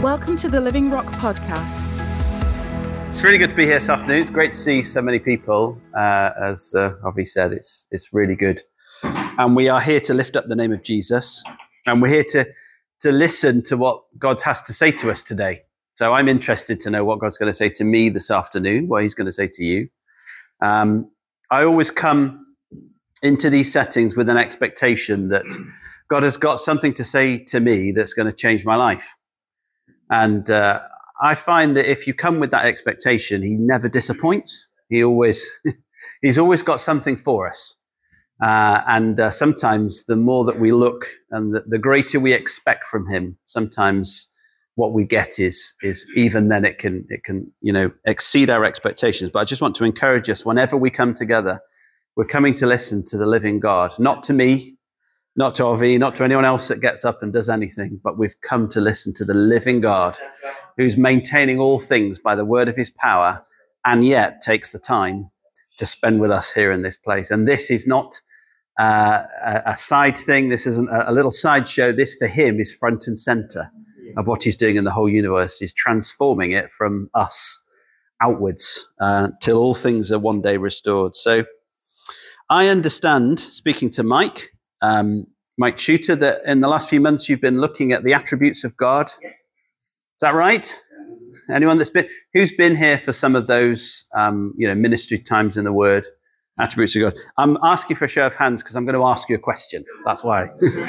Welcome to the Living Rock podcast. It's really good to be here this afternoon. It's great to see so many people. As Avi said, it's really good. And we are here to lift up the name of Jesus. And we're here to listen to what God has to say to us today. So I'm interested to know what God's going to say to me this afternoon, what he's going to say to you. I always come into these settings with an expectation that God has got something to say to me that's going to change my life. And I find that if you come with that expectation, he never disappoints. He's always got something for us. And sometimes the more that we look and the greater we expect from him, sometimes what we get is even then it can exceed our expectations. But I just want to encourage us, whenever we come together, we're coming to listen to the living God, not to me, not to Avi, not to anyone else that gets up and does anything, but we've come to listen to the living God who's maintaining all things by the word of his power and yet takes the time to spend with us here in this place. And this is not a side thing. This isn't a little sideshow. This for him is front and center of what he's doing in the whole universe. He's transforming it from us outwards till all things are one day restored. So I understand, speaking to Mike Shooter, that in the last few months you've been looking at the attributes of God. Is that right? Anyone who's been here for some of those ministry times in the Word, attributes of God? I'm asking for a show of hands because I'm going to ask you a question. That's why.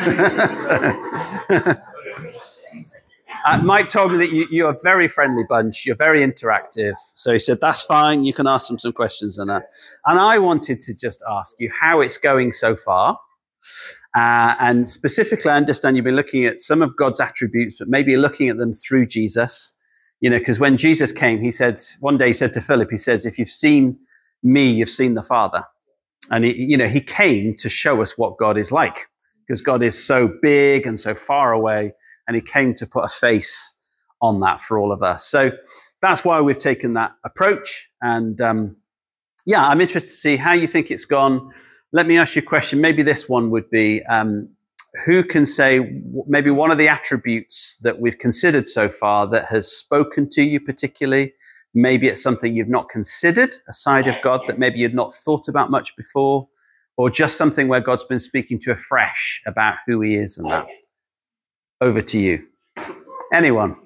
Mike told me that you're a very friendly bunch. You're very interactive. So he said, that's fine. You can ask them some questions on that. And I wanted to just ask you how it's going so far. And specifically, I understand you've been looking at some of God's attributes, but maybe looking at them through Jesus. Because when Jesus came, one day he said to Philip, he says, if you've seen me, you've seen the Father. And he came to show us what God is like, because God is so big and so far away. And he came to put a face on that for all of us. So that's why we've taken that approach. And I'm interested to see how you think it's gone. Let me ask you a question. Maybe this one would be, who can say maybe one of the attributes that we've considered so far that has spoken to you particularly? Maybe it's something you've not considered, a side of God that maybe you'd not thought about much before, or just something where God's been speaking to you afresh about who he is and that. Over to you. Anyone?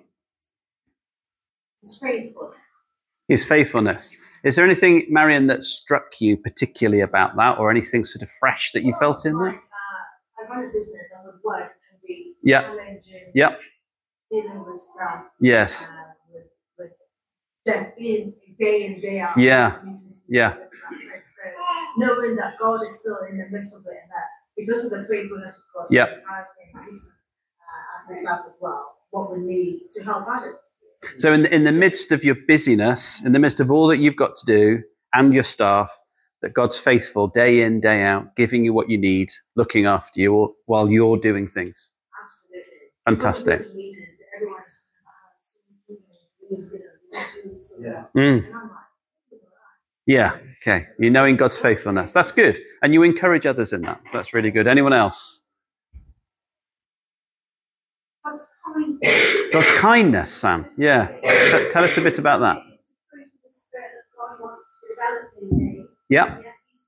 His faithfulness. His faithfulness. Is there anything, Marion, that struck you particularly about that, or anything sort of fresh that you felt in there? I run a business and with work can be challenging. Yep. Dealing with stuff. Yes. With day in, day out. Yeah. Yeah. So knowing that God is still in the midst of it, and that because of the faithfulness of God, yep. God increases as the staff as well, what we need to help others. So in the midst of your busyness, in the midst of all that you've got to do and your staff, that God's faithful day in, day out, giving you what you need, looking after you while you're doing things. Absolutely. Fantastic. Meetings, everyone's Yeah, okay. You're knowing God's faithfulness. That's good. And you encourage others in that. That's really good. Anyone else? God's kindness, Sam. Yeah. Tell us a bit about that. Yeah.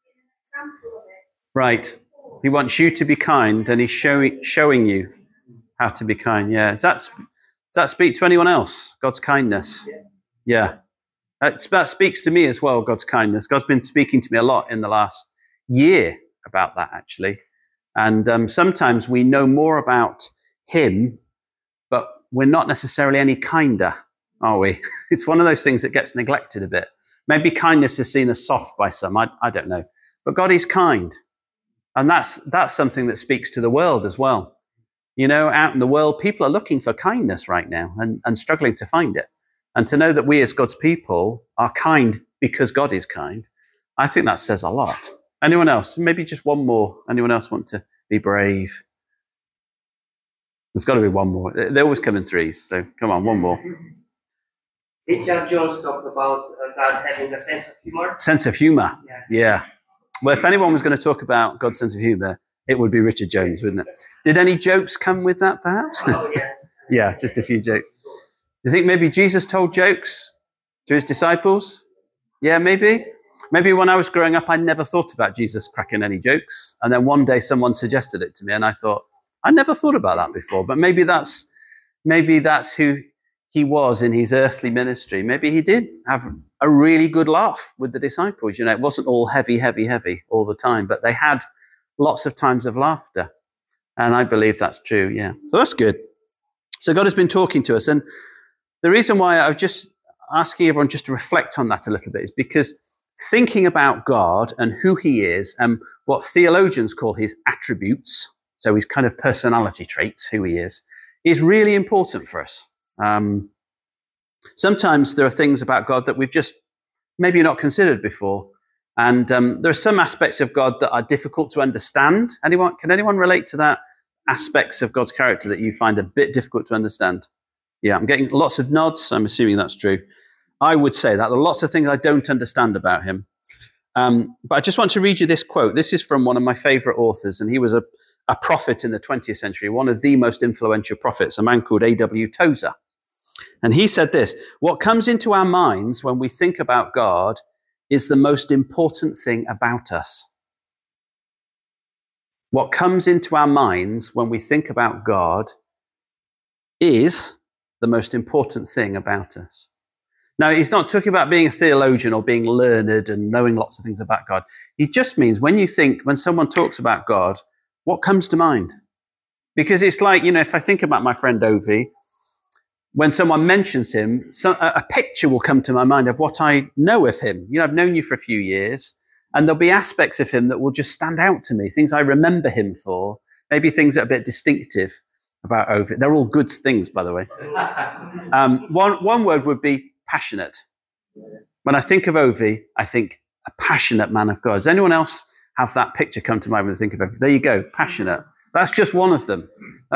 Right. He wants you to be kind, and he's showing you how to be kind. Yeah. Does that speak to anyone else? God's kindness. Yeah. That speaks to me as well, God's kindness. God's been speaking to me a lot in the last year about that, actually. And sometimes we know more about him, but we're not necessarily any kinder, are we? It's one of those things that gets neglected a bit. Maybe kindness is seen as soft by some, I don't know. But God is kind. And that's something that speaks to the world as well. Out in the world, people are looking for kindness right now and struggling to find it. And to know that we as God's people are kind because God is kind, I think that says a lot. Anyone else? Maybe just one more. Anyone else want to be brave? There's got to be one more. They always come in threes, so come on, one more. Richard Jones talked about God having a sense of humor. Sense of humor, yeah. Well, if anyone was going to talk about God's sense of humor, it would be Richard Jones, wouldn't it? Did any jokes come with that, perhaps? Oh, yes. Yeah, just a few jokes. You think maybe Jesus told jokes to his disciples? Yeah, maybe. Maybe when I was growing up, I never thought about Jesus cracking any jokes. And then one day someone suggested it to me and I thought, I never thought about that before. But maybe that's who he was in his earthly ministry. Maybe he did have a really good laugh with the disciples. You know, it wasn't all heavy all the time, but they had lots of times of laughter. And I believe that's true, yeah. So that's good. So God has been talking to us. And the reason why I'm just asking everyone just to reflect on that a little bit is because thinking about God and who he is and what theologians call his attributes, so his kind of personality traits, who he is really important for us. Sometimes there are things about God that we've just maybe not considered before. And there are some aspects of God that are difficult to understand. Can anyone relate to that? Aspects of God's character that you find a bit difficult to understand? Yeah, I'm getting lots of nods. I'm assuming that's true. I would say that there are lots of things I don't understand about him. But I just want to read you this quote. This is from one of my favorite authors, and he was a prophet in the 20th century, one of the most influential prophets, a man called A.W. Tozer. And he said this: what comes into our minds when we think about God is the most important thing about us. What comes into our minds when we think about God is the most important thing about us. Now, he's not talking about being a theologian or being learned and knowing lots of things about God. He just means when someone talks about God, what comes to mind? Because it's like, if I think about my friend Ovi, when someone mentions him, a picture will come to my mind of what I know of him. I've known you for a few years, and there'll be aspects of him that will just stand out to me, things I remember him for, maybe things that are a bit distinctive about Ovi. They're all good things, by the way. One word would be passionate. When I think of Ovi, I think a passionate man of God. Does anyone else have that picture come to mind when they think of Ovi? There you go, passionate. That's just one of them.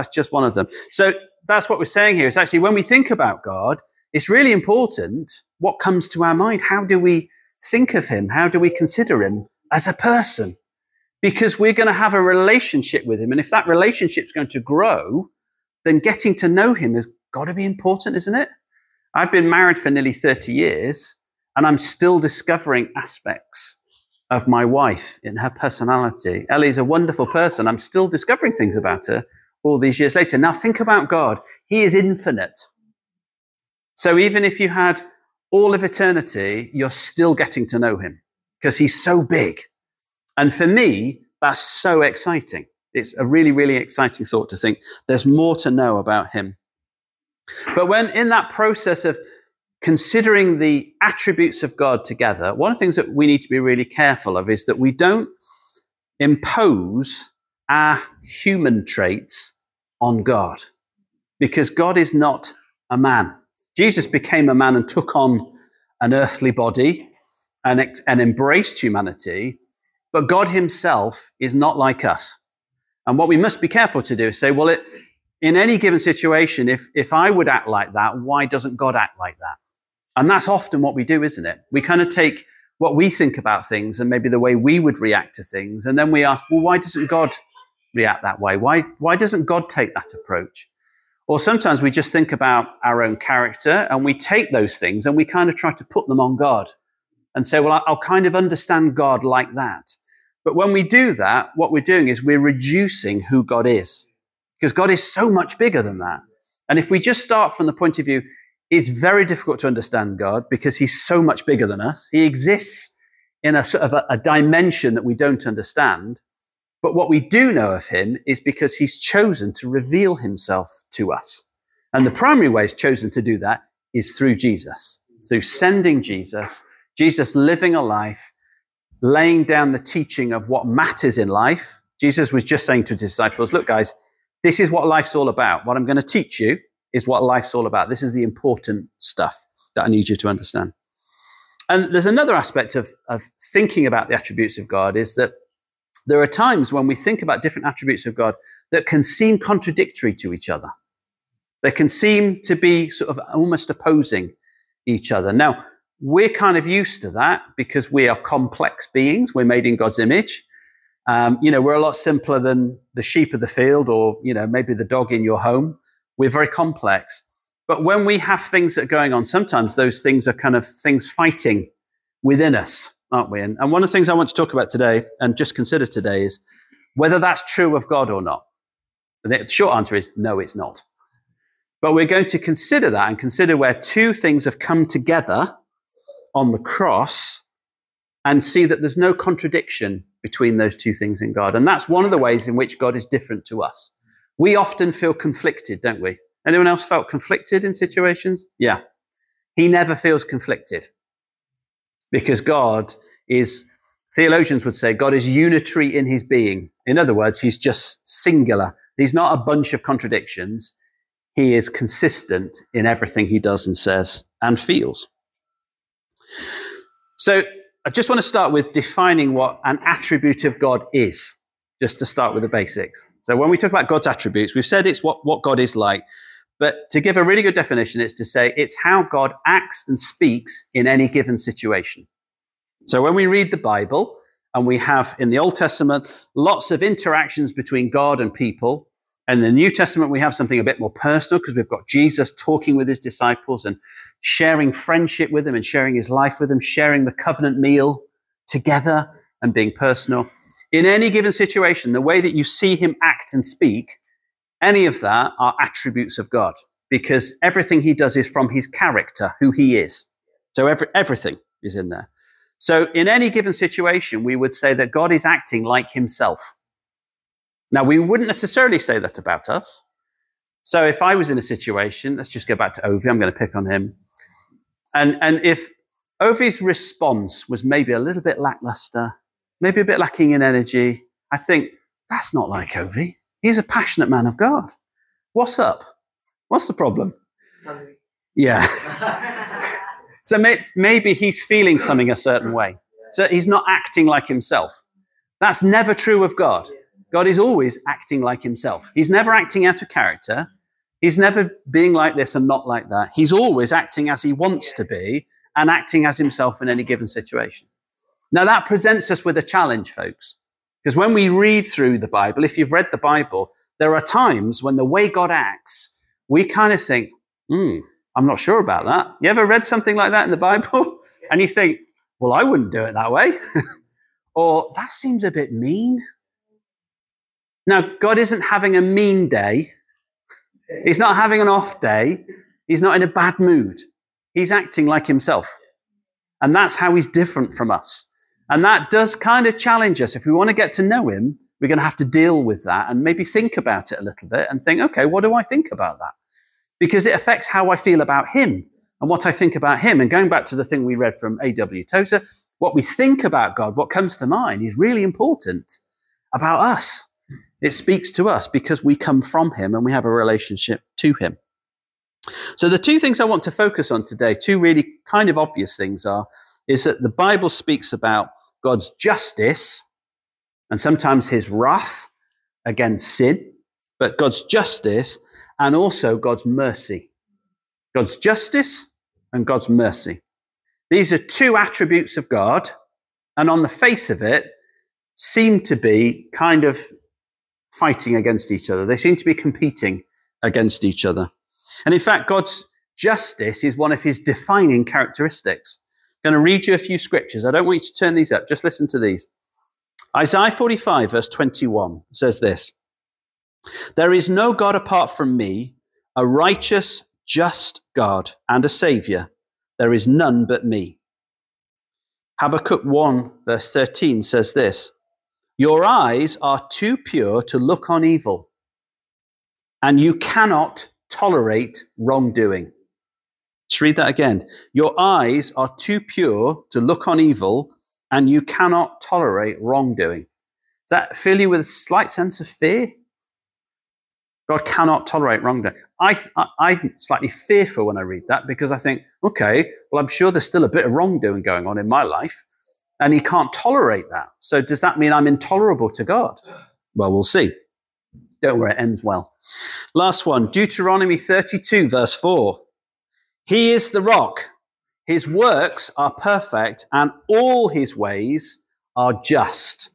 So that's what we're saying here. It's actually when we think about God, it's really important what comes to our mind. How do we think of him? How do we consider him as a person? Because we're going to have a relationship with him. And if that relationship's going to grow, then getting to know him has got to be important, isn't it? I've been married for nearly 30 years, and I'm still discovering aspects of my wife in her personality. Ellie's a wonderful person. I'm still discovering things about her all these years later. Now think about God. He is infinite. So even if you had all of eternity, you're still getting to know him because he's so big. And for me, that's so exciting. It's a really, really exciting thought to think there's more to know about him. But when in that process of considering the attributes of God together, one of the things that we need to be really careful of is that we don't impose our human traits on God, because God is not a man. Jesus became a man and took on an earthly body and embraced humanity, but God himself is not like us. And what we must be careful to do is say, well, in any given situation, if I would act like that, why doesn't God act like that? And that's often what we do, isn't it? We kind of take what we think about things and maybe the way we would react to things, and then we ask, well, why doesn't God react that way? Why doesn't God take that approach? Or sometimes we just think about our own character and we take those things and we kind of try to put them on God and say, well, I'll kind of understand God like that. But when we do that, what we're doing is we're reducing who God is, because God is so much bigger than that. And if we just start from the point of view, it's very difficult to understand God because he's so much bigger than us. He exists in a sort of a dimension that we don't understand. But what we do know of him is because he's chosen to reveal himself to us. And the primary way he's chosen to do that is through Jesus, through sending Jesus living a life, laying down the teaching of what matters in life. Jesus was just saying to his disciples, look, guys, this is what life's all about. What I'm going to teach you is what life's all about. This is the important stuff that I need you to understand. And there's another aspect of thinking about the attributes of God is that there are times when we think about different attributes of God that can seem contradictory to each other. They can seem to be sort of almost opposing each other. Now, we're kind of used to that because we are complex beings. We're made in God's image. We're a lot simpler than the sheep of the field or, maybe the dog in your home. We're very complex. But when we have things that are going on, sometimes those things are kind of things fighting within us, aren't we? And one of the things I want to talk about today and just consider today is whether that's true of God or not. And the short answer is no, it's not. But we're going to consider that and consider where two things have come together on the cross and see that there's no contradiction between those two things in God. And that's one of the ways in which God is different to us. We often feel conflicted, don't we? Anyone else felt conflicted in situations? Yeah. He never feels conflicted because God is, theologians would say, God is unitary in his being. In other words, he's just singular. He's not a bunch of contradictions. He is consistent in everything he does and says and feels. So I just want to start with defining what an attribute of God is, just to start with the basics. So when we talk about God's attributes, we've said it's what God is like. But to give a really good definition, it's to say it's how God acts and speaks in any given situation. So when we read the Bible, and we have in the Old Testament lots of interactions between God and people, and in the New Testament we have something a bit more personal because we've got Jesus talking with his disciples and sharing friendship with them and sharing his life with them, sharing the covenant meal together and being personal. In any given situation, the way that you see him act and speak, any of that are attributes of God because everything he does is from his character, who he is. So everything is in there. So in any given situation, we would say that God is acting like himself. Now, we wouldn't necessarily say that about us. So if I was in a situation, let's just go back to Ovi, I'm going to pick on him. And if Ovi's response was maybe a little bit lackluster, maybe a bit lacking in energy, I think that's not like Ovi. He's a passionate man of God. What's up? What's the problem? Hungry. Yeah. So maybe he's feeling something a certain way. So he's not acting like himself. That's never true of God. God is always acting like himself. He's never acting out of character. He's never being like this and not like that. He's always acting as he wants to be and acting as himself in any given situation. Now that presents us with a challenge, folks. Because when we read through the Bible, if you've read the Bible, there are times when the way God acts, we kind of think, I'm not sure about that. You ever read something like that in the Bible? And you think, well, I wouldn't do it that way. Or that seems a bit mean. Now, God isn't having a mean day. He's not having an off day. He's not in a bad mood. He's acting like himself. And that's how he's different from us. And that does kind of challenge us. If we want to get to know him, we're going to have to deal with that and maybe think about it a little bit and think, okay, what do I think about that? Because it affects how I feel about him and what I think about him. And going back to the thing we read from A.W. Tozer, what we think about God, what comes to mind is really important about us. It speaks to us because we come from him and we have a relationship to him. So the two things I want to focus on today, two really kind of obvious things is that the Bible speaks about God's justice and sometimes his wrath against sin, but God's justice and also God's mercy. God's justice and God's mercy. These are two attributes of God, and on the face of it, seem to be kind of fighting against each other. They seem to be competing against each other. And in fact, God's justice is one of his defining characteristics. I'm going to read you a few scriptures. I don't want you to turn these up. Just listen to these. Isaiah 45, verse 21 says this. There is no God apart from me, a righteous, just God and a Savior. There is none but me. Habakkuk 1, verse 13 says this. Your eyes are too pure to look on evil, and you cannot tolerate wrongdoing. Let's read that again. Your eyes are too pure to look on evil, and you cannot tolerate wrongdoing. Does that fill you with a slight sense of fear? God cannot tolerate wrongdoing. I'm slightly fearful when I read that because I think, okay, well, I'm sure there's still a bit of wrongdoing going on in my life, and he can't tolerate that. So does that mean I'm intolerable to God? Well, we'll see. Don't worry, it ends well. Last one, Deuteronomy 32, verse 4. He is the rock. His works are perfect, and all his ways are just.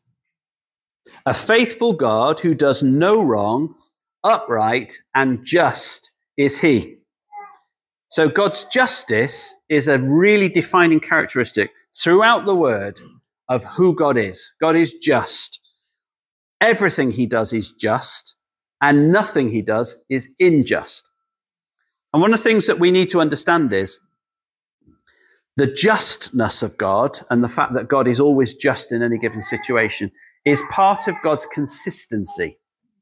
A faithful God who does no wrong, upright and just is he. So God's justice is a really defining characteristic throughout the word of who God is. God is just. Everything he does is just, and nothing he does is unjust. And one of the things that we need to understand is the justness of God, and the fact that God is always just in any given situation, is part of God's consistency.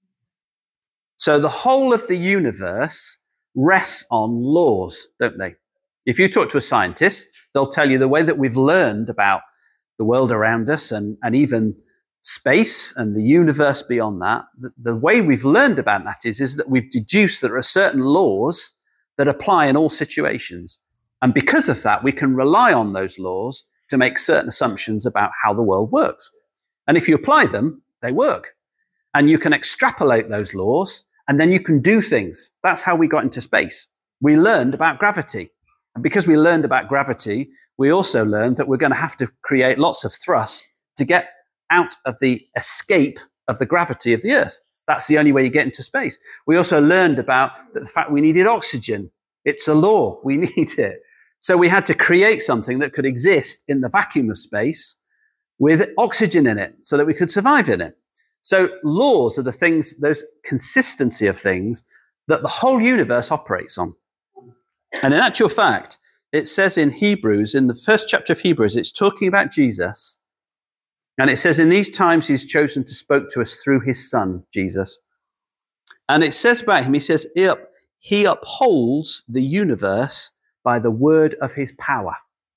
So the whole of the universe rests on laws, don't they? If you talk to a scientist, they'll tell you the way that we've learned about the world around us and even space and the universe beyond that, the way we've learned about that is that we've deduced that there are certain laws that apply in all situations. And because of that, we can rely on those laws to make certain assumptions about how the world works. And if you apply them, they work. And you can extrapolate those laws, and then you can do things. That's how we got into space. We learned about gravity. And because we learned about gravity, we also learned that we're going to have to create lots of thrust to get out of the escape of the gravity of the Earth. That's the only way you get into space. We also learned about the fact we needed oxygen. It's a law. We need it. So we had to create something that could exist in the vacuum of space with oxygen in it so that we could survive in it. So laws are the things, those consistency of things that the whole universe operates on. And in actual fact, it says in Hebrews, in the first chapter of Hebrews, it's talking about Jesus. And it says, in these times, he's chosen to spoke to us through his son, Jesus. And it says about him, he says, he upholds the universe by the word of his power.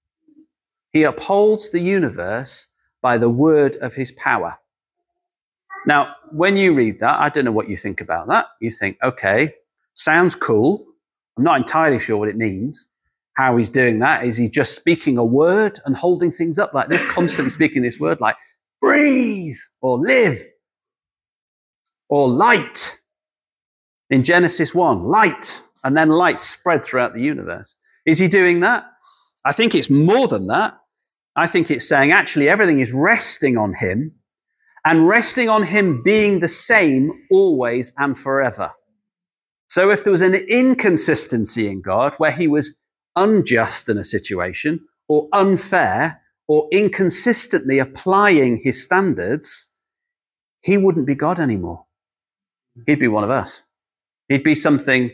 He upholds the universe by the word of his power. Now, when you read that, I don't know what you think about that. You think, okay, sounds cool. I'm not entirely sure what it means. How he's doing that. Is he just speaking a word and holding things up like this, constantly speaking this word like breathe or live or light? In Genesis 1, light, and then light spread throughout the universe. Is he doing that? I think it's more than that. I think it's saying actually everything is resting on him, and resting on him being the same always and forever. So if there was an inconsistency in God where he was unjust in a situation or unfair or inconsistently applying his standards, he wouldn't be God anymore. He'd be one of us. He'd be something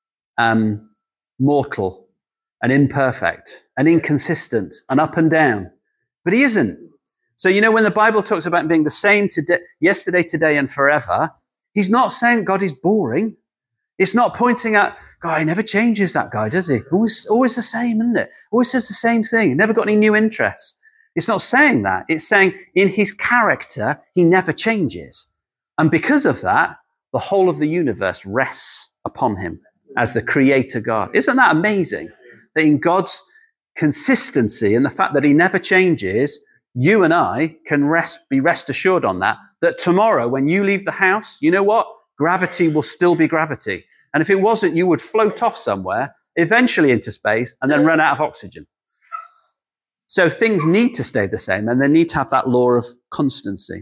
mortal and imperfect and inconsistent and up and down. But he isn't. So, you know, when the Bible talks about being the same today, yesterday, today, and forever, he's not saying God is boring. It's not pointing out, God, he never changes, that guy, does he? Always the same, isn't it? Always says the same thing. Never got any new interests. It's not saying that. It's saying in his character, he never changes. And because of that, the whole of the universe rests upon him as the creator God. Isn't that amazing? That in God's consistency and the fact that he never changes, you and I can be rest assured on that tomorrow when you leave the house, you know what? Gravity will still be gravity. And if it wasn't, you would float off somewhere, eventually into space, and then run out of oxygen. So things need to stay the same, and they need to have that law of constancy.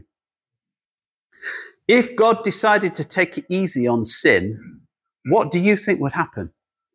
If God decided to take it easy on sin, what do you think would happen?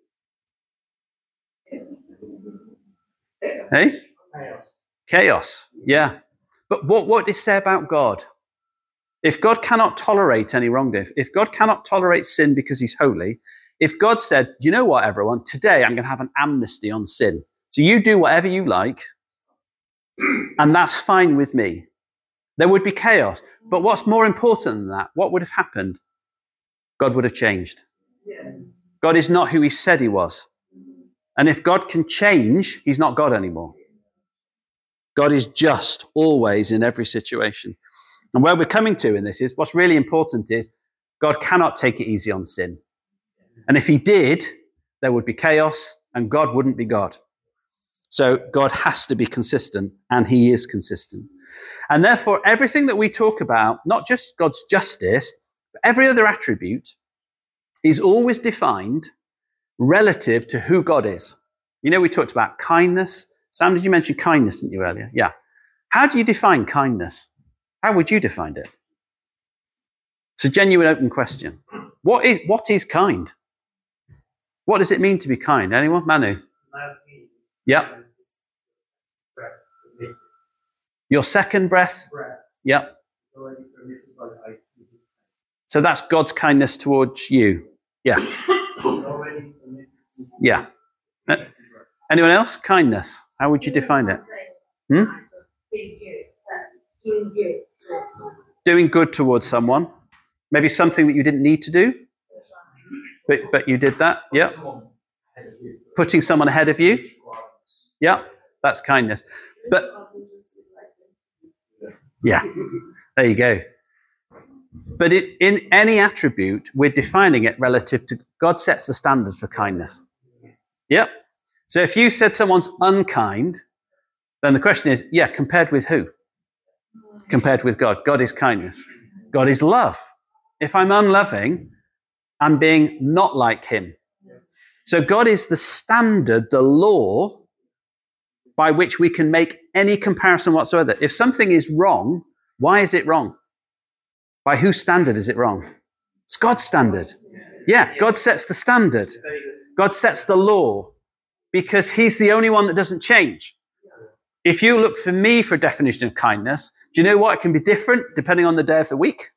Hey? Chaos. Yeah. But what does it say about God? If God cannot tolerate any wrongdoing, if God cannot tolerate sin because he's holy, if God said, you know what, everyone, today I'm going to have an amnesty on sin. So you do whatever you like, and that's fine with me. There would be chaos. But what's more important than that? What would have happened? God would have changed. God is not who he said he was. And if God can change, he's not God anymore. God is just always in every situation. And where we're coming to in this is, what's really important is God cannot take it easy on sin. And if he did, there would be chaos and God wouldn't be God. So God has to be consistent, and he is consistent. And therefore, everything that we talk about, not just God's justice, but every other attribute is always defined relative to who God is. You know, we talked about kindness. Sam, did you mention kindness, didn't you, earlier? Yeah. How do you define kindness? How would you define it? It's a genuine open question. What is kind? What does it mean to be kind? Anyone? Manu? Yep. Your second breath? Yep. So that's God's kindness towards you. Yeah. Yeah. Anyone else? Kindness. How would you define it? Doing good towards someone. Maybe something that you didn't need to do, but you did that. Yeah. Putting someone ahead of you. Yeah. That's kindness. But yeah, there you go. But in any attribute, we're defining it relative to God sets the standard for kindness. Yep. So if you said someone's unkind, then the question is, yeah, compared with who? Compared with God. God is kindness. God is love. If I'm unloving, I'm being not like him. So God is the standard, the law by which we can make any comparison whatsoever. If something is wrong, why is it wrong? By whose standard is it wrong? It's God's standard. Yeah, God sets the standard. God sets the law because he's the only one that doesn't change. If you look for me for a definition of kindness, do you know what? It can be different depending on the day of the week.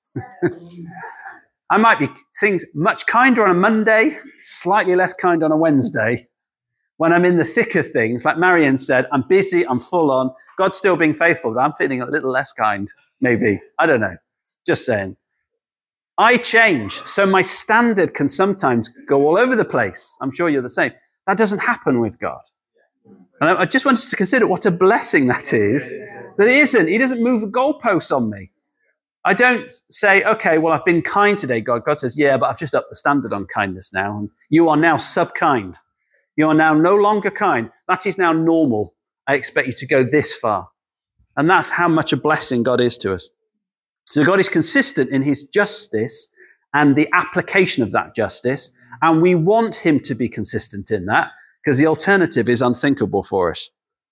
I might be things much kinder on a Monday, slightly less kind on a Wednesday. When I'm in the thick of things, like Marianne said, I'm busy, I'm full on. God's still being faithful, but I'm feeling a little less kind, maybe. I don't know. Just saying. I change, so my standard can sometimes go all over the place. I'm sure you're the same. That doesn't happen with God. And I just wanted to consider what a blessing that is. That it isn't. He doesn't move the goalposts on me. I don't say, okay, well, I've been kind today, God. God says, yeah, but I've just upped the standard on kindness now. And you are now sub-kind. You are now no longer kind. That is now normal. I expect you to go this far. And that's how much a blessing God is to us. So God is consistent in his justice and the application of that justice. And we want him to be consistent in that because the alternative is unthinkable for us.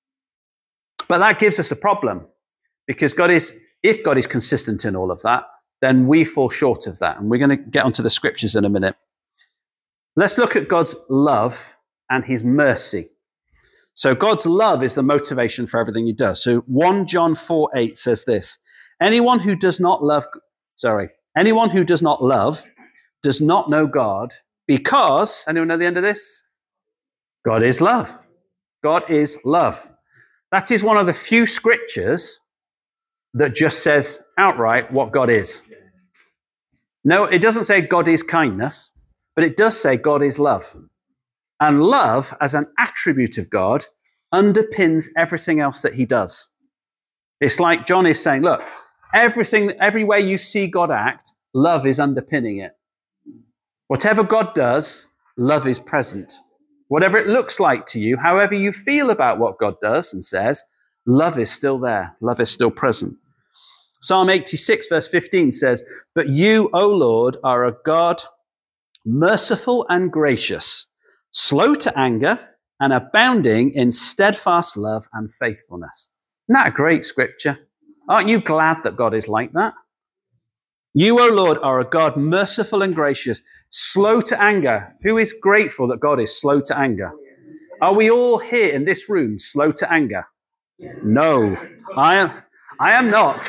But that gives us a problem because if God is consistent in all of that, then we fall short of that. And we're going to get onto the scriptures in a minute. Let's look at God's love and his mercy. So God's love is the motivation for everything he does. So 1 John 4:8 says this, anyone who does not love does not know God because, anyone know the end of this? God is love. God is love. That is one of the few scriptures that just says outright what God is. No, it doesn't say God is kindness, but it does say God is love. And love, as an attribute of God, underpins everything else that he does. It's like John is saying, look, every way you see God act, love is underpinning it. Whatever God does, love is present. Whatever it looks like to you, however you feel about what God does and says, love is still there. Love is still present. Psalm 86 verse 15 says, but you, O Lord, are a God merciful and gracious, slow to anger and abounding in steadfast love and faithfulness. Isn't that a great scripture? Aren't you glad that God is like that? You, O Lord, are a God merciful and gracious, slow to anger. Who is grateful that God is slow to anger? Are we all here in this room slow to anger? No, I am not.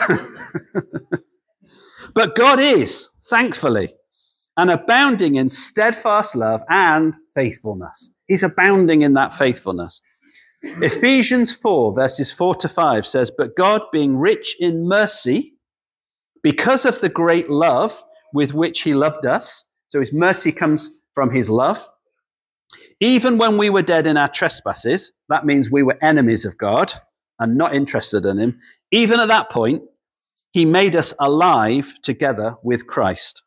But God is, thankfully, and abounding in steadfast love and faithfulness. He's abounding in that faithfulness. Ephesians 4 verses 4-5 says, but God being rich in mercy, because of the great love with which he loved us, so his mercy comes from his love, even when we were dead in our trespasses, that means we were enemies of God and not interested in him, even at that point, he made us alive together with Christ.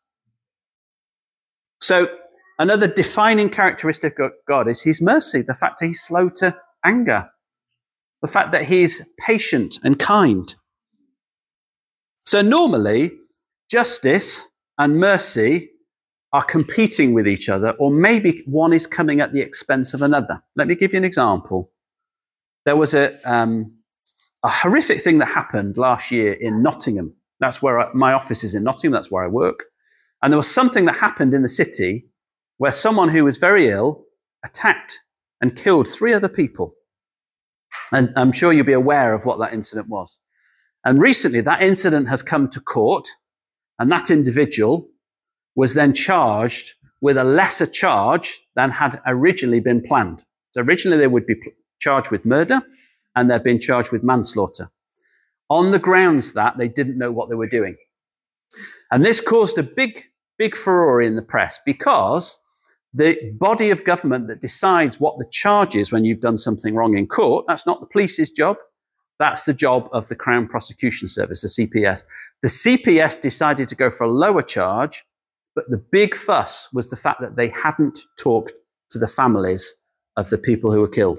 So another defining characteristic of God is his mercy, the fact that he's slow to anger, the fact that he's patient and kind. So normally, justice and mercy are competing with each other, or maybe one is coming at the expense of another. Let me give you an example. There was a horrific thing that happened last year in Nottingham. That's where my office is in Nottingham. That's where I work. And there was something that happened in the city where someone who was very ill attacked and killed 3 other people. And I'm sure you'll be aware of what that incident was. And recently that incident has come to court, and that individual was then charged with a lesser charge than had originally been planned. So originally they would be charged with murder, and they've been charged with manslaughter, on the grounds that they didn't know what they were doing. And this caused a big furore in the press, because the body of government that decides what the charge is when you've done something wrong in court, that's not the police's job. That's the job of the Crown Prosecution Service, the CPS. The CPS decided to go for a lower charge, but the big fuss was the fact that they hadn't talked to the families of the people who were killed.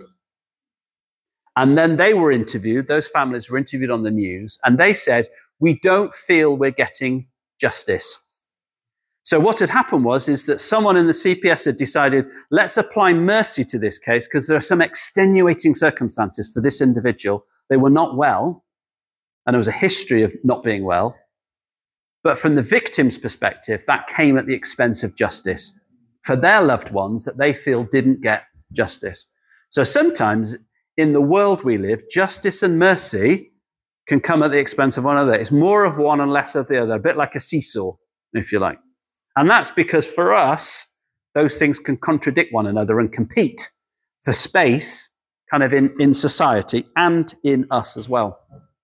And then they were interviewed, those families were interviewed on the news, and they said, we don't feel we're getting justice. So what had happened is that someone in the CPS had decided, let's apply mercy to this case because there are some extenuating circumstances for this individual. They were not well, and there was a history of not being well. But from the victim's perspective, that came at the expense of justice for their loved ones that they feel didn't get justice. So sometimes in the world we live, justice and mercy can come at the expense of one another. It's more of one and less of the other, a bit like a seesaw, if you like. And that's because for us, those things can contradict one another and compete for space kind of in society and in us as well.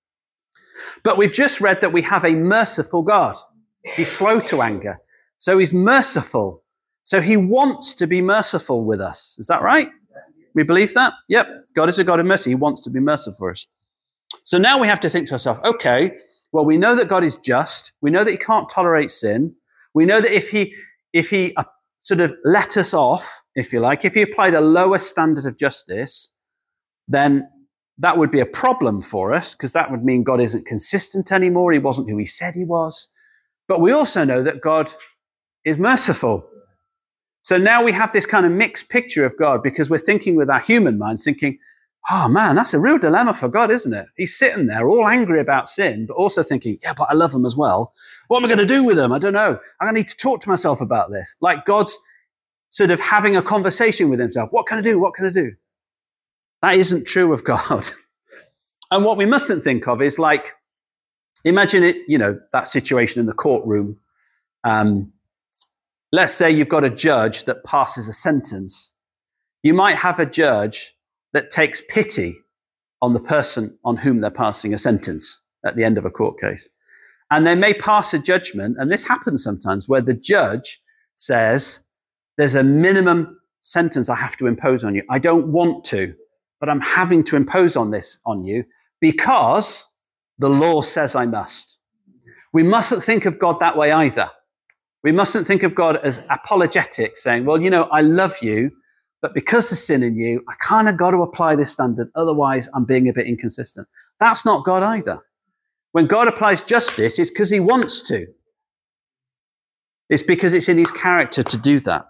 But we've just read that we have a merciful God. He's slow to anger. So he's merciful. So he wants to be merciful with us. Is that right? We believe that? Yep. God is a God of mercy. He wants to be merciful for us. So now we have to think to ourselves, okay, well, we know that God is just. We know that he can't tolerate sin. We know that if he sort of let us off, if you like, if he applied a lower standard of justice, then that would be a problem for us, because that would mean God isn't consistent anymore. He wasn't who he said he was. But we also know that God is merciful. So now we have this kind of mixed picture of God, because we're thinking with our human minds, thinking, oh man, that's a real dilemma for God, isn't it? He's sitting there all angry about sin, but also thinking, yeah, but I love him as well. What am I going to do with him? I don't know. I'm going to need to talk to myself about this. Like God's sort of having a conversation with himself. What can I do? What can I do? That isn't true of God. And what we mustn't think of is like, imagine it, that situation in the courtroom. Let's say you've got a judge that passes a sentence. You might have a judge that takes pity on the person on whom they're passing a sentence at the end of a court case. And they may pass a judgment, and this happens sometimes, where the judge says, there's a minimum sentence I have to impose on you. I don't want to, but I'm having to impose on you because the law says I must. We mustn't think of God that way either. We mustn't think of God as apologetic, saying, well, I love you, but because there's sin in you, I kind of got to apply this standard. Otherwise, I'm being a bit inconsistent. That's not God either. When God applies justice, it's because he wants to. It's because it's in his character to do that.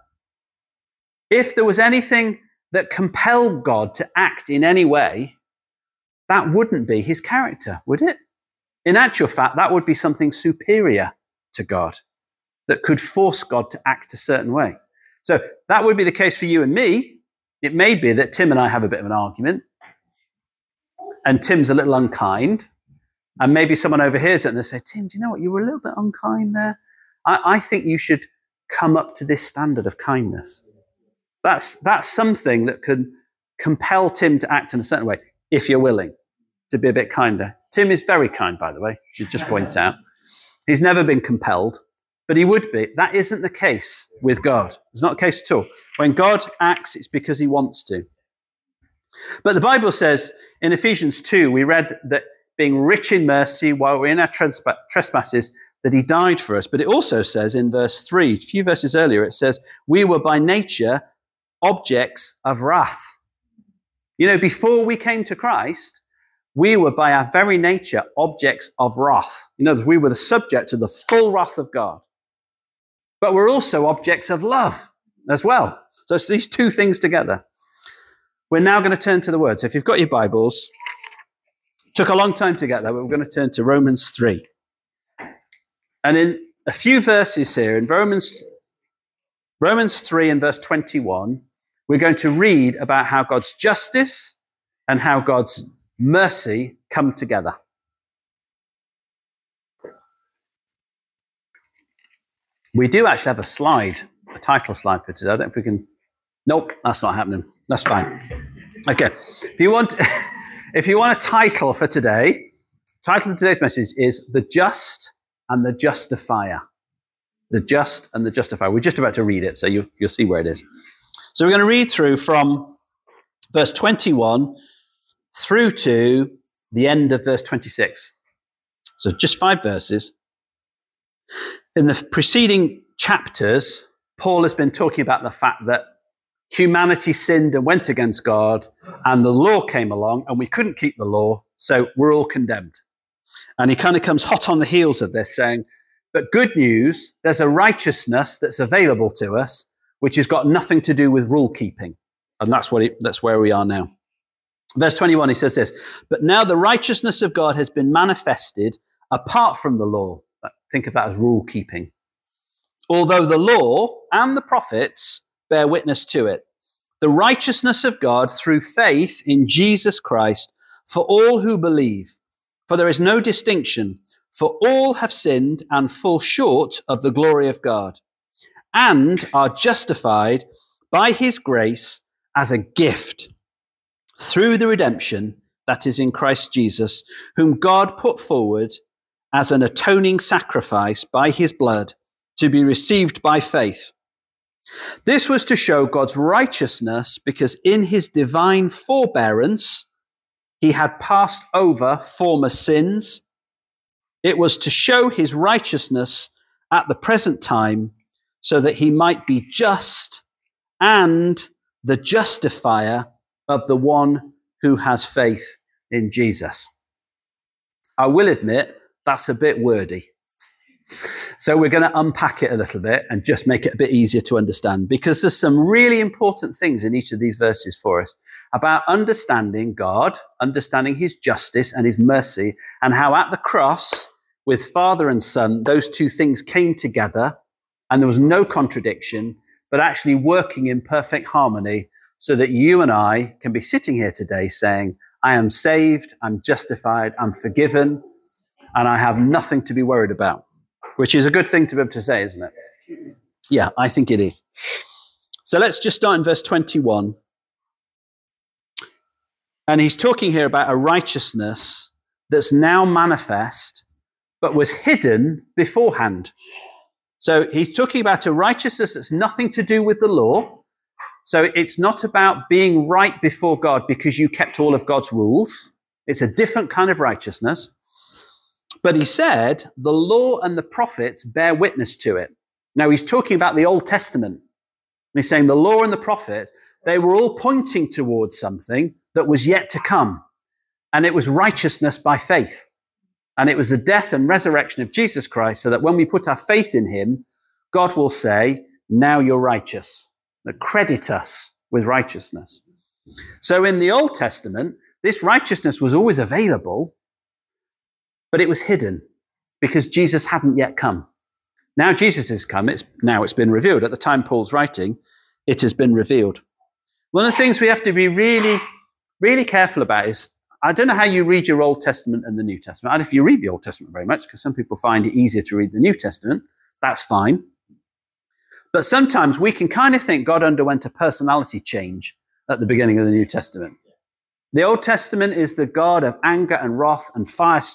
If there was anything that compelled God to act in any way, that wouldn't be his character, would it? In actual fact, that would be something superior to God that could force God to act a certain way. So that would be the case for you and me. It may be that Tim and I have a bit of an argument, and Tim's a little unkind, and maybe someone overhears it and they say, Tim, do you know what? You were a little bit unkind there. I think you should come up to this standard of kindness. That's something that could compel Tim to act in a certain way, if you're willing to be a bit kinder. Tim is very kind, by the way, should just point out. He's never been compelled, but he would be. That isn't the case with God. It's not the case at all. When God acts, it's because he wants to. But the Bible says in Ephesians 2, we read that being rich in mercy while we're in our trespasses, that he died for us. But it also says in verse 3, a few verses earlier, it says, we were by nature objects of wrath. Before we came to Christ, we were by our very nature objects of wrath. We were the subject of the full wrath of God. But we're also objects of love as well. So it's these two things together. We're now going to turn to the Word. So if you've got your Bibles, it took a long time to get there, but we're going to turn to Romans 3. And in a few verses here, in Romans 3 and verse 21, we're going to read about how God's justice and how God's mercy come together. We do actually have a title slide for today. I don't know if we can. Nope, that's not happening. That's fine. Okay. If you want a title for today, title of today's message is The Just and the Justifier. The Just and the Justifier. We're just about to read it, so you'll see where it is. So we're going to read through from verse 21 through to the end of verse 26. So just 5 verses. In the preceding chapters, Paul has been talking about the fact that humanity sinned and went against God, and the law came along, and we couldn't keep the law, so we're all condemned. And he kind of comes hot on the heels of this, saying, but good news, there's a righteousness that's available to us, which has got nothing to do with rule keeping. And that's where we are now. Verse 21, he says this, but now the righteousness of God has been manifested apart from the law. Think of that as rule keeping. Although the law and the prophets bear witness to it. The righteousness of God through faith in Jesus Christ for all who believe. For there is no distinction, for all have sinned and fall short of the glory of God, and are justified by his grace as a gift through the redemption that is in Christ Jesus, whom God put forward as an atoning sacrifice by his blood to be received by faith. This was to show God's righteousness because in his divine forbearance, he had passed over former sins. It was to show his righteousness at the present time so that he might be just and the justifier of the one who has faith in Jesus. I will admit, that's a bit wordy. So we're going to unpack it a little bit and just make it a bit easier to understand, because there's some really important things in each of these verses for us about understanding God, understanding his justice and his mercy, and how at the cross with Father and Son, those two things came together and there was no contradiction, but actually working in perfect harmony so that you and I can be sitting here today saying, I am saved, I'm justified, I'm forgiven, and I have nothing to be worried about, which is a good thing to be able to say, isn't it? Yeah, I think it is. So let's just start in verse 21. And he's talking here about a righteousness that's now manifest, but was hidden beforehand. So he's talking about a righteousness that's nothing to do with the law. So it's not about being right before God because you kept all of God's rules. It's a different kind of righteousness. But he said, the law and the prophets bear witness to it. Now he's talking about the Old Testament. And he's saying the law and the prophets, they were all pointing towards something that was yet to come. And it was righteousness by faith. And it was the death and resurrection of Jesus Christ, so that when we put our faith in him, God will say, now you're righteous. Credit us with righteousness. So in the Old Testament, this righteousness was always available, but it was hidden because Jesus hadn't yet come. Now Jesus has come. It's been revealed. At the time Paul's writing, it has been revealed. One of the things we have to be really, really careful about is, I don't know how you read your Old Testament and the New Testament. I don't know if you read the Old Testament very much, because some people find it easier to read the New Testament. That's fine. But sometimes we can kind of think God underwent a personality change at the beginning of the New Testament. The Old Testament is the God of anger and wrath and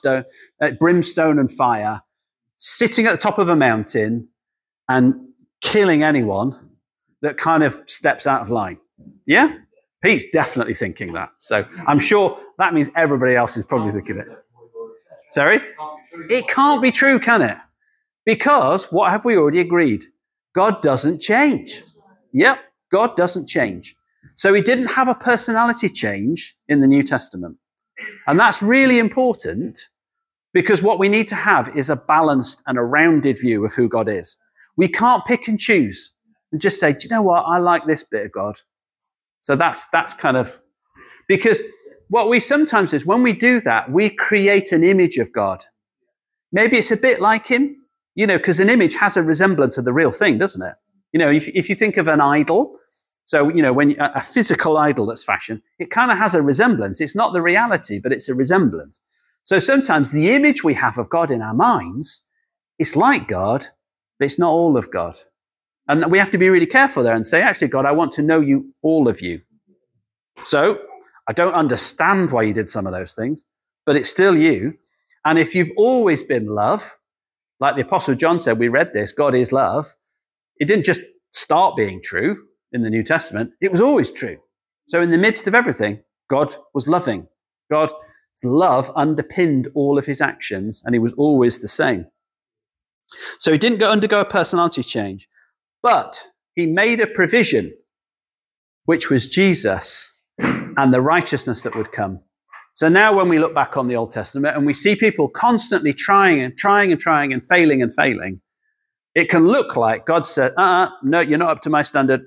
brimstone and fire, sitting at the top of a mountain and killing anyone that kind of steps out of line. Yeah? Pete's definitely thinking that. So I'm sure that means everybody else is probably thinking it. Sorry? It can't be true, can it? Because what have we already agreed? God doesn't change. Yep, God doesn't change. So he didn't have a personality change in the New Testament. And that's really important, because what we need to have is a balanced and a rounded view of who God is. We can't pick and choose and just say, do you know what? I like this bit of God. So that's kind of, because what we sometimes is when we do that, we create an image of God. Maybe it's a bit like him, because an image has a resemblance of the real thing, doesn't it? If you think of an idol, So, when a physical idol that's fashioned, it kind of has a resemblance. It's not the reality, but it's a resemblance. So sometimes the image we have of God in our minds, it's like God, but it's not all of God. And we have to be really careful there and say, actually, God, I want to know you, all of you. So I don't understand why you did some of those things, but it's still you. And if you've always been love, like the Apostle John said, we read this, God is love. It didn't just start being true in the New Testament. It was always true. So in the midst of everything, God was loving. God's love underpinned all of his actions, and he was always the same. So he didn't undergo a personality change, but he made a provision, which was Jesus and the righteousness that would come. So now when we look back on the Old Testament and we see people constantly trying and failing, it can look like God said, no, you're not up to my standard.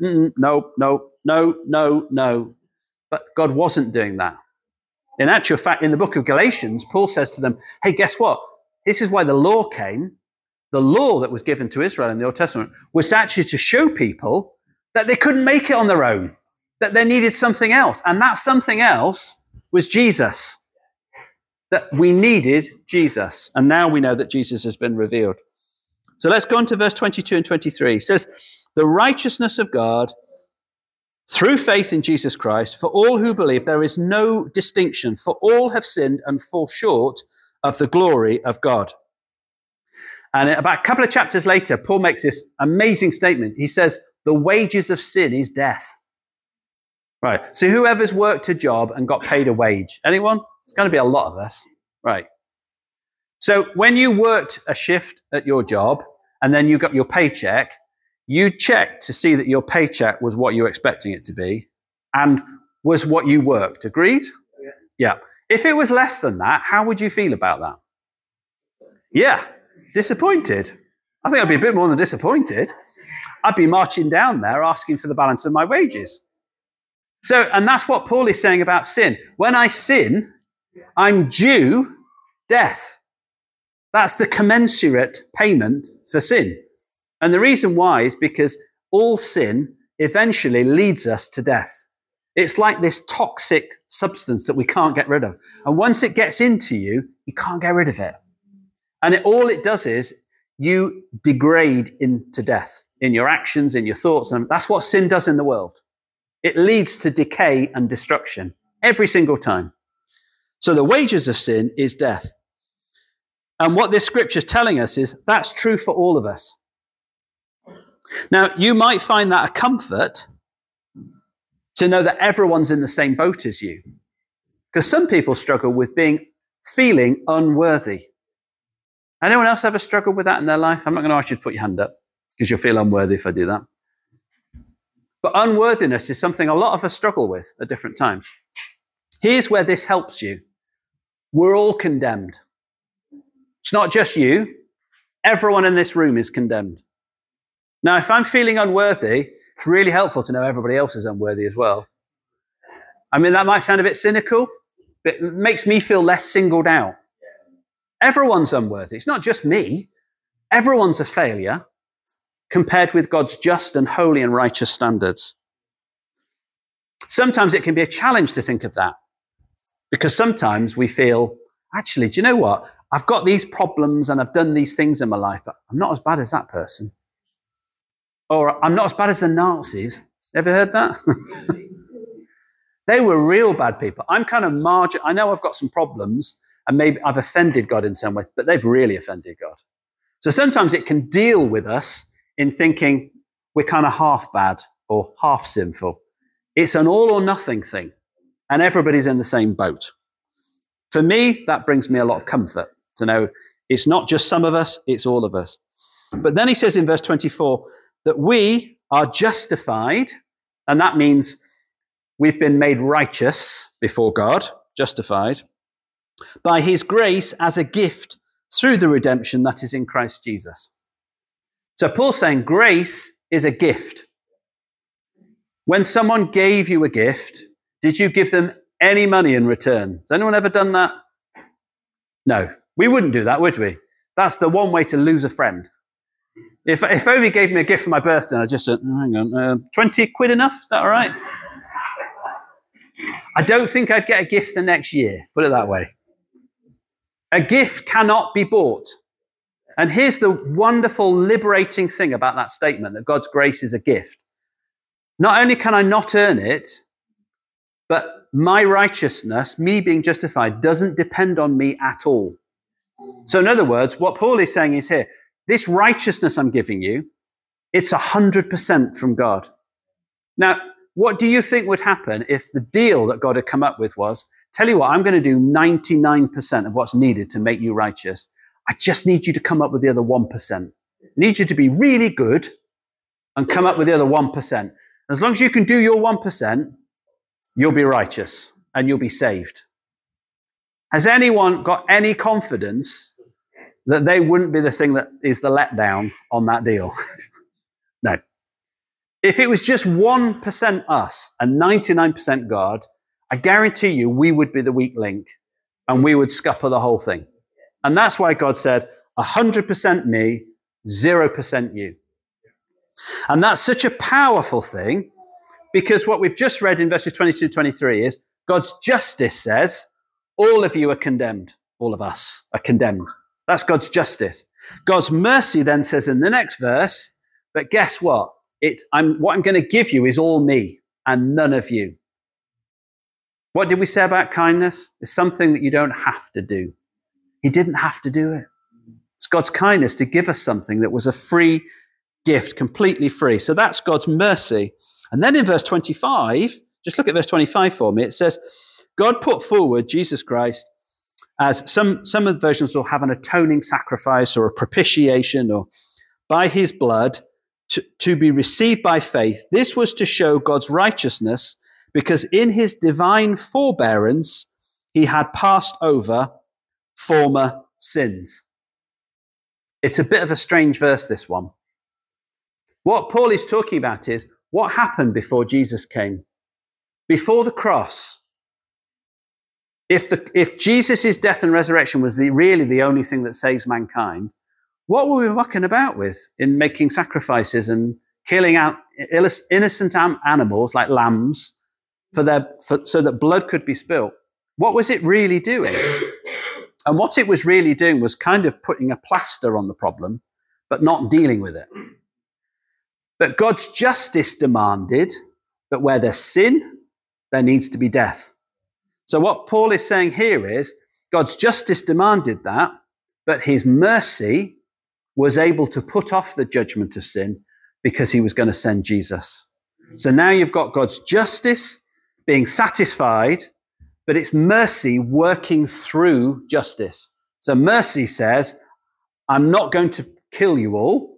No. But God wasn't doing that. In actual fact, in the book of Galatians, Paul says to them, hey, guess what? This is why the law came. The law that was given to Israel in the Old Testament was actually to show people that they couldn't make it on their own, that they needed something else. And that something else was Jesus, that we needed Jesus. And now we know that Jesus has been revealed. So let's go on to verse 22 and 23. It says, the righteousness of God through faith in Jesus Christ, for all who believe, there is no distinction, for all have sinned and fall short of the glory of God. And about a couple of chapters later, Paul makes this amazing statement. He says, the wages of sin is death. Right. So whoever's worked a job and got paid a wage, anyone? It's going to be a lot of us. Right. So when you worked a shift at your job and then you got your paycheck, you checked to see that your paycheck was what you were expecting it to be and was what you worked. Agreed? Yeah. If it was less than that, how would you feel about that? Yeah. Disappointed. I think I'd be a bit more than disappointed. I'd be marching down there asking for the balance of my wages. So, and that's what Paul is saying about sin. When I sin, I'm due death. That's the commensurate payment for sin. And the reason why is because all sin eventually leads us to death. It's like this toxic substance that we can't get rid of. And once it gets into you, you can't get rid of it. And all it does is you degrade into death in your actions, in your thoughts. And that's what sin does in the world. It leads to decay and destruction every single time. So the wages of sin is death. And what this scripture is telling us is that's true for all of us. Now, you might find that a comfort to know that everyone's in the same boat as you. Because some people struggle with feeling unworthy. Anyone else ever struggled with that in their life? I'm not going to ask you to put your hand up because you'll feel unworthy if I do that. But unworthiness is something a lot of us struggle with at different times. Here's where this helps you. We're all condemned. It's not just you. Everyone in this room is condemned. Now, if I'm feeling unworthy, it's really helpful to know everybody else is unworthy as well. I mean, that might sound a bit cynical, but it makes me feel less singled out. Everyone's unworthy. It's not just me. Everyone's a failure compared with God's just and holy and righteous standards. Sometimes it can be a challenge to think of that because sometimes we feel, actually, do you know what? I've got these problems and I've done these things in my life, but I'm not as bad as that person. Or I'm not as bad as the Nazis. Ever heard that? They were real bad people. I'm kind of I know I've got some problems and maybe I've offended God in some way, but they've really offended God. So sometimes it can deal with us in thinking we're kind of half bad or half sinful. It's an all or nothing thing, and everybody's in the same boat. For me, that brings me a lot of comfort to know it's not just some of us, it's all of us. But then he says in verse 24 that we are justified, and that means we've been made righteous before God, justified, by his grace as a gift through the redemption that is in Christ Jesus. So Paul's saying grace is a gift. When someone gave you a gift, did you give them any money in return? Has anyone ever done that? No, we wouldn't do that, would we? That's the one way to lose a friend. If Ovi gave me a gift for my birthday, I just said, hang on, 20 quid enough? Is that all right? I don't think I'd get a gift the next year, put it that way. A gift cannot be bought. And here's the wonderful, liberating thing about that statement, that God's grace is a gift. Not only can I not earn it, but my righteousness, me being justified, doesn't depend on me at all. So in other words, what Paul is saying is here, this righteousness I'm giving you, it's 100% from God. Now, what do you think would happen if the deal that God had come up with was, tell you what, I'm going to do 99% of what's needed to make you righteous. I just need you to come up with the other 1%. I need you to be really good and come up with the other 1%. As long as you can do your 1%, you'll be righteous and you'll be saved. Has anyone got any confidence that they wouldn't be the thing that is the letdown on that deal? No. If it was just 1% us and 99% God, I guarantee you we would be the weak link and we would scupper the whole thing. And that's why God said, 100% me, 0% you. And that's such a powerful thing, because what we've just read in verses 22 to 23 is God's justice says, all of you are condemned. All of us are condemned. That's God's justice. God's mercy then says in the next verse, but guess what? What I'm going to give you is all me and none of you. What did we say about kindness? It's something that you don't have to do. He didn't have to do it. It's God's kindness to give us something that was a free gift, completely free. So that's God's mercy. And then in verse 25, just look at verse 25 for me. It says, God put forward Jesus Christ as some of the versions will have an atoning sacrifice or a propitiation, or by his blood to be received by faith. This was to show God's righteousness, because in his divine forbearance, he had passed over former sins. It's a bit of a strange verse, this one. What Paul is talking about is what happened before Jesus came. Before the cross, if Jesus' death and resurrection was really the only thing that saves mankind, what were we mucking about with in making sacrifices and killing out innocent animals like lambs so that blood could be spilt? What was it really doing? And what it was really doing was kind of putting a plaster on the problem, but not dealing with it. But God's justice demanded that where there's sin, there needs to be death. So what Paul is saying here is God's justice demanded that, but his mercy was able to put off the judgment of sin because he was going to send Jesus. So now you've got God's justice being satisfied, but it's mercy working through justice. So mercy says, I'm not going to kill you all,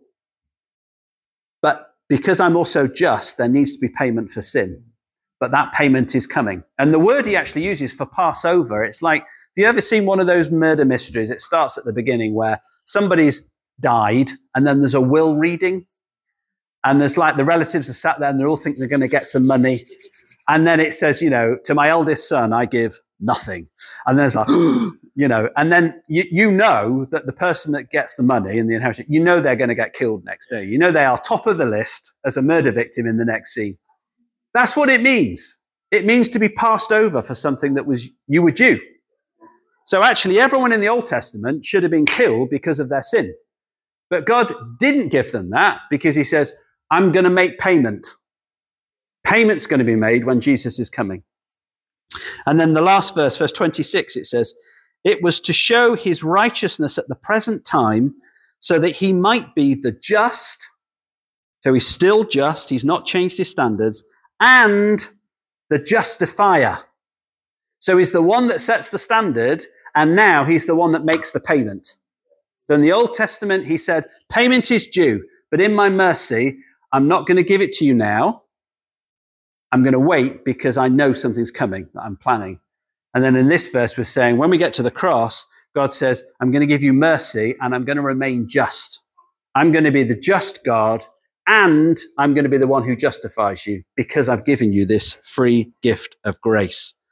but because I'm also just, there needs to be payment for sin. But that payment is coming. And the word he actually uses for Passover, it's like, have you ever seen one of those murder mysteries? It starts at the beginning where somebody's died and then there's a will reading. And there's like the relatives are sat there and they all think they're going to get some money. And then it says, to my eldest son, I give nothing. And there's like, and then you know that the person that gets the money and the inheritance, they're going to get killed next day. They are top of the list as a murder victim in the next scene. That's what it means. It means to be passed over for something that you were due. So actually, everyone in the Old Testament should have been killed because of their sin. But God didn't give them that because he says, I'm going to make payment. Payment's going to be made when Jesus is coming. And then the last verse, verse 26, it says, it was to show his righteousness at the present time so that he might be the just. So he's still just. He's not changed his standards. And the justifier. So he's the one that sets the standard, and now he's the one that makes the payment. So in the Old Testament, he said, payment is due, but in my mercy, I'm not going to give it to you now. I'm going to wait because I know something's coming that I'm planning. And then in this verse, we're saying, when we get to the cross, God says, I'm going to give you mercy and I'm going to remain just. I'm going to be the just God. And I'm going to be the one who justifies you because I've given you this free gift of grace.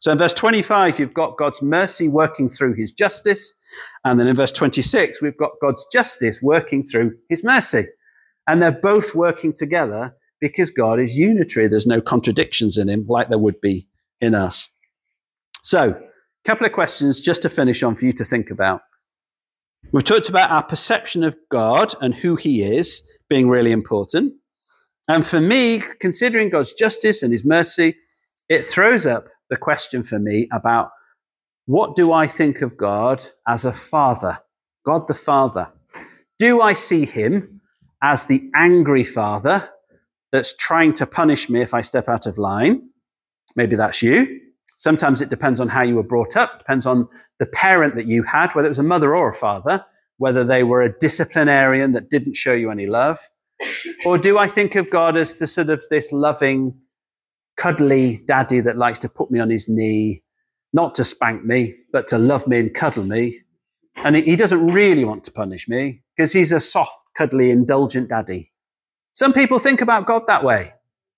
So in verse 25, you've got God's mercy working through his justice. And then in verse 26, we've got God's justice working through his mercy. And they're both working together because God is unitary. There's no contradictions in him like there would be in us. So, a couple of questions just to finish on for you to think about. We've talked about our perception of God and who he is being really important. And for me, considering God's justice and his mercy, it throws up the question for me about what do I think of God as a father, God the Father? Do I see him as the angry father that's trying to punish me if I step out of line? Maybe that's you. Sometimes it depends on how you were brought up, depends on the parent that you had, whether it was a mother or a father, whether they were a disciplinarian that didn't show you any love. Or do I think of God as the sort of this loving, cuddly daddy that likes to put me on his knee, not to spank me, but to love me and cuddle me? And he doesn't really want to punish me because he's a soft, cuddly, indulgent daddy. Some people think about God that way.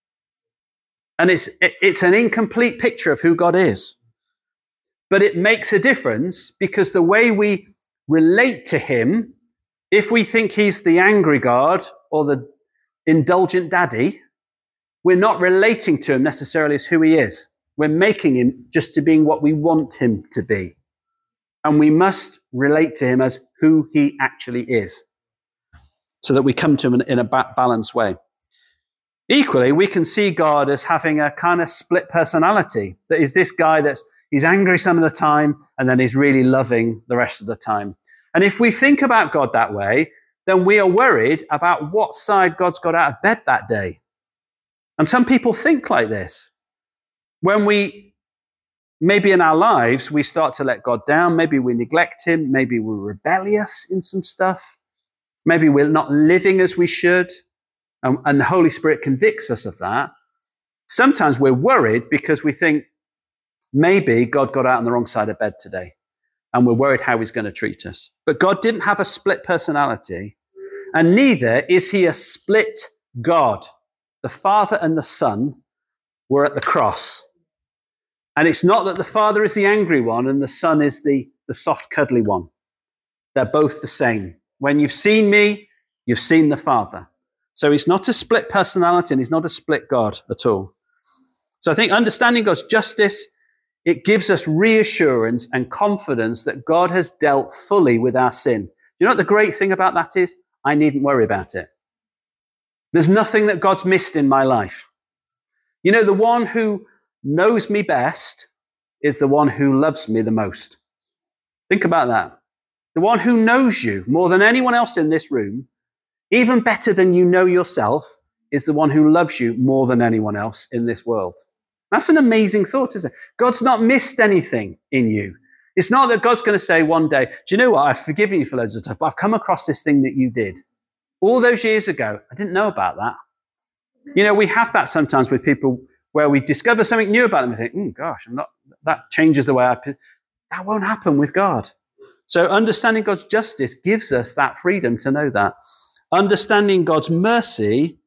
And it's an incomplete picture of who God is. But it makes a difference because the way we relate to him, if we think he's the angry God or the indulgent daddy, we're not relating to him necessarily as who he is. We're making him just to being what we want him to be. And we must relate to him as who he actually is so that we come to him in a balanced way. Equally, we can see God as having a kind of split personality. That is this guy he's angry some of the time and then he's really loving the rest of the time. And if we think about God that way, then we are worried about what side God's got out of bed that day. And some people think like this. When maybe in our lives, we start to let God down. Maybe we neglect him. Maybe we're rebellious in some stuff. Maybe we're not living as we should. And the Holy Spirit convicts us of that. Sometimes we're worried because we think maybe God got out on the wrong side of bed today. And we're worried how he's going to treat us. But God didn't have a split personality. And neither is he a split God. The Father and the Son were at the cross. And it's not that the Father is the angry one and the Son is the soft, cuddly one. They're both the same. When you've seen me, you've seen the Father. So he's not a split personality and he's not a split God at all. So I think understanding God's justice, it gives us reassurance and confidence that God has dealt fully with our sin. You know what the great thing about that is? I needn't worry about it. There's nothing that God's missed in my life. You know, the one who knows me best is the one who loves me the most. Think about that. The one who knows you more than anyone else in this room, even better than you know yourself, is the one who loves you more than anyone else in this world. That's an amazing thought, isn't it? God's not missed anything in you. It's not that God's going to say one day, do you know what? I've forgiven you for loads of stuff, but I've come across this thing that you did all those years ago. I didn't know about that. You know, we have that sometimes with people where we discover something new about them and think, gosh, that changes the way that won't happen with God. So understanding God's justice gives us that freedom to know that. Understanding God's mercy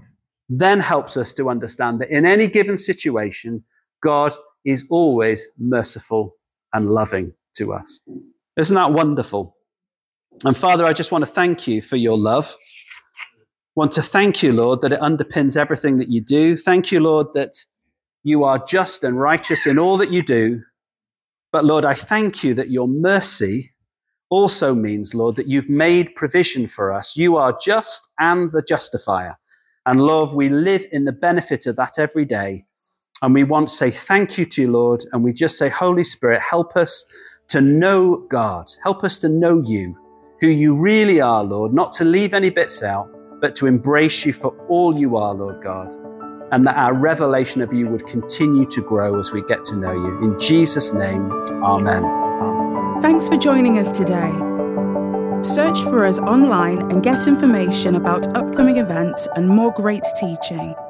then helps us to understand that in any given situation, God is always merciful and loving to us. Isn't that wonderful? And Father, I just want to thank you for your love. I want to thank you, Lord, that it underpins everything that you do. Thank you, Lord, that you are just and righteous in all that you do. But Lord, I thank you that your mercy also means, Lord, that you've made provision for us. You are just and the justifier. And Lord, we live in the benefit of that every day. And we want to say thank you to you, Lord. And we just say, Holy Spirit, help us to know God. Help us to know you, who you really are, Lord, not to leave any bits out, but to embrace you for all you are, Lord God. And that our revelation of you would continue to grow as we get to know you. In Jesus' name, amen. Thanks for joining us today. Search for us online and get information about upcoming events and more great teaching.